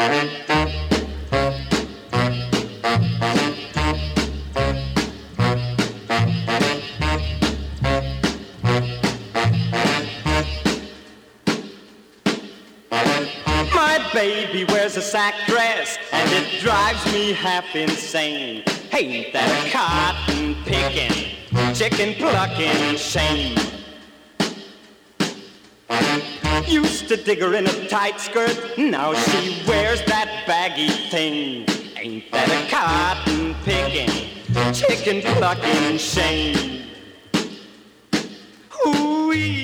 Baby wears a sack dress and it drives me half insane. Ain't that a cotton picking, chicken plucking shame? Used to dig her in a tight skirt, now she wears that baggy thing. Ain't that a cotton picking, chicken plucking shame? Ooh-wee.